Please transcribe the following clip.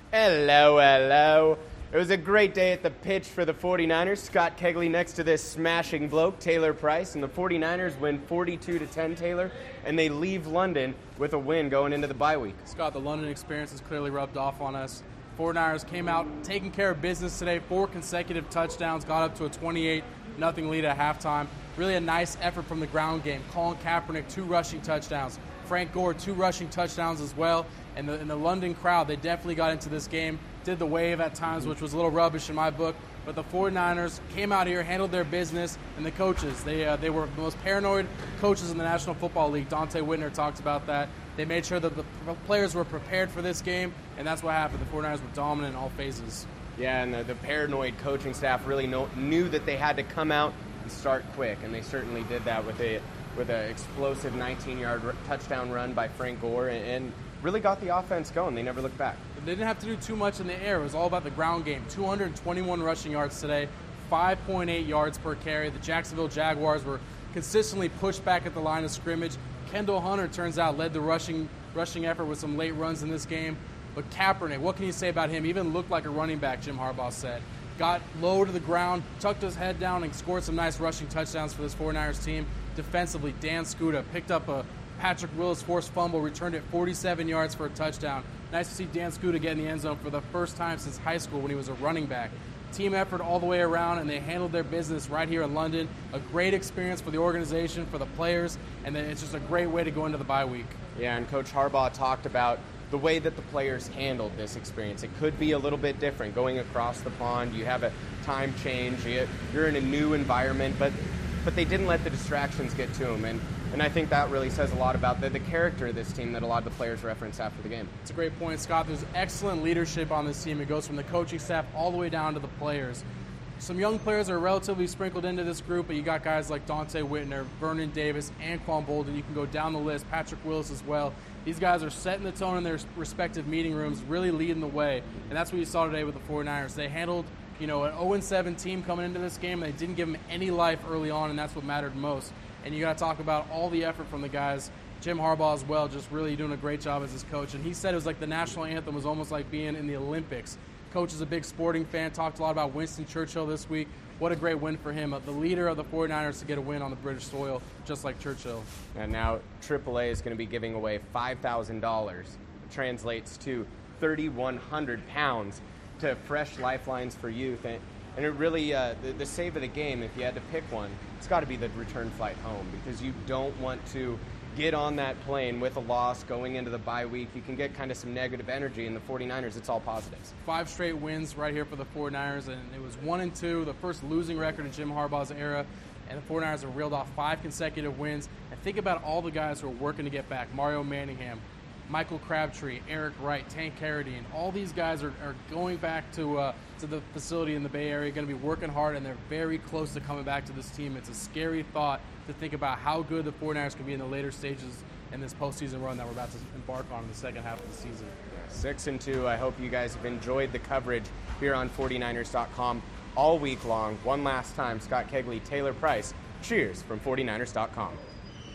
Hello, hello. It was a great day at the pitch for the 49ers. Scott Kegley next to this smashing bloke, Taylor Price, and the 49ers win 42-10, Taylor, and they leave London with a win going into the bye week. Scott, the London experience has clearly rubbed off on us. 49ers came out taking care of business today, 4 consecutive touchdowns, got up to a 28-0 lead at halftime. Really a nice effort from the ground game. Colin Kaepernick, 2 rushing touchdowns. Frank Gore, 2 rushing touchdowns as well. And the London crowd, they definitely got into this game, did the wave at times, which was a little rubbish in my book. But the 49ers came out here, handled their business, and the coaches, they were the most paranoid coaches in the National Football League. Dante Whitner talked about that. They made sure that the players were prepared for this game, and that's what happened. The 49ers were dominant in all phases. Yeah, and the paranoid coaching staff really knew that they had to come out and start quick, and they certainly did that with an explosive 19-yard touchdown run by Frank Gore, and really got the offense going. They never looked back. They didn't have to do too much in the air. It was all about the ground game. 221 rushing yards today, 5.8 yards per carry. The Jacksonville Jaguars were consistently pushed back at the line of scrimmage. Kendall Hunter, turns out, led the rushing effort with some late runs in this game. But Kaepernick, what can you say about him? He even looked like a running back, Jim Harbaugh said. Got low to the ground, tucked his head down, and scored some nice rushing touchdowns for this 49ers team. Defensively, Dan Skuta picked up a Patrick Willis forced fumble, returned it 47 yards for a touchdown. Nice to see Dan Skuta get in the end zone for the first time since high school when he was a running back. Team effort all the way around, and they handled their business right here in London. A great experience for the organization, for the players, and then it's just a great way to go into the bye week. Yeah, and Coach Harbaugh talked about the way that the players handled this experience. It could be a little bit different going across the pond. You have a time change. You're in a new environment, but they didn't let the distractions get to them. And I think that really says a lot about the character of this team that a lot of the players reference after the game. It's a great point, Scott. There's excellent leadership on this team. It goes from the coaching staff all the way down to the players. Some young players are relatively sprinkled into this group, but you got guys like Dante Whitner, Vernon Davis, Anquan Bolden. You can go down the list, Patrick Willis as well. These guys are setting the tone in their respective meeting rooms, really leading the way, and that's what you saw today with the 49ers. They handled an 0-7 team coming into this game. They didn't give them any life early on, and that's what mattered most. And you got to talk about all the effort from the guys. Jim Harbaugh as well, just really doing a great job as his coach. And he said it was like the national anthem was almost like being in the Olympics. Coach is a big sporting fan, talked a lot about Winston Churchill this week. What a great win for him, the leader of the 49ers to get a win on the British soil, just like Churchill. And now AAA is going to be giving away $5,000. It translates to 3,100 pounds to Fresh Lifelines for Youth. And it really, the save of the game, if you had to pick one, it's got to be the return flight home, because you don't want to get on that plane with a loss going into the bye week. You can get kind of some negative energy. In the 49ers, it's all positives. 5 straight wins right here for the 49ers, and it was 1-2, the first losing record in Jim Harbaugh's era. And the 49ers have reeled off 5 consecutive wins. And think about all the guys who are working to get back. Mario Manningham, Michael Crabtree, Eric Wright, Tank Carradine. All these guys are going back to the facility in the Bay Area, going to be working hard, and they're very close to coming back to this team. It's a scary thought to think about how good the 49ers can be in the later stages in this postseason run that we're about to embark on in the second half of the season. 6-2. I hope you guys have enjoyed the coverage here on 49ers.com all week long. One last time, Scott Kegley, Taylor Price. Cheers from 49ers.com.